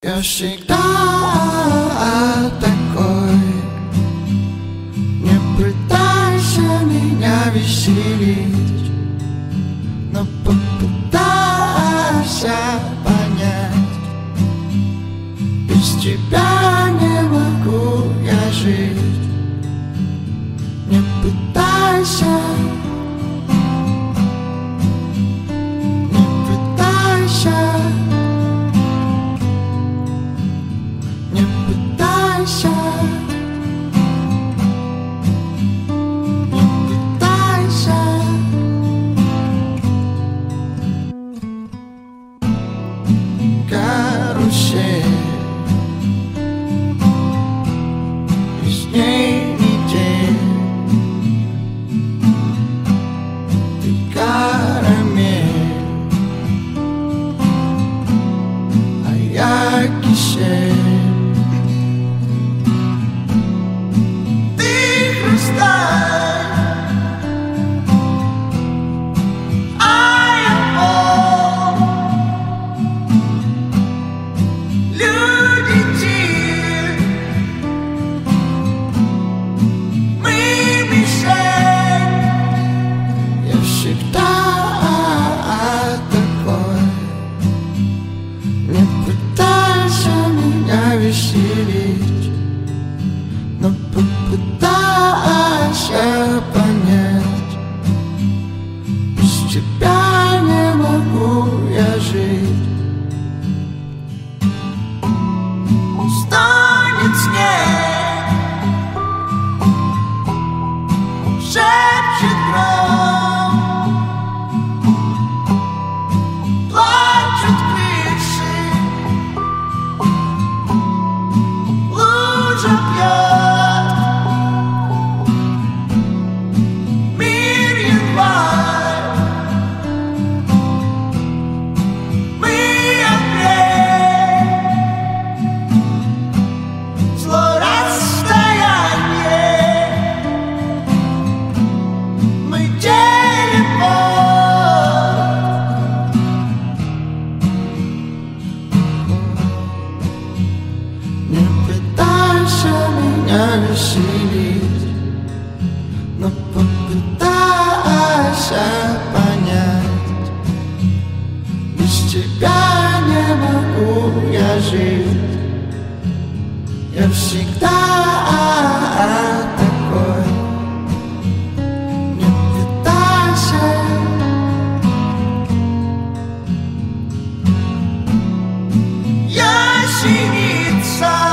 Я всегда такой. Не пытайся меня веселить, но попытайся понять. Без тебя не могу я жить. Не пытайся. Карусель, без ней недель. Ты карамель, а я кисель. Ты хрусталь, а я пол. Люди тир, мы мишень. Я всегда такой. Не пытайся меня веселить, но попытайся понять. Без тебя не могу я жить. Станет снег, шепчет гром, плачут крыши, лужа пьет. Мир январь, мы апрель. Зло расстояние, мы телефон. Не пытайся меня веселить, но попытайся понять. Без тебя не могу я жить. Я всегда такой. Не пытайся. Я синица.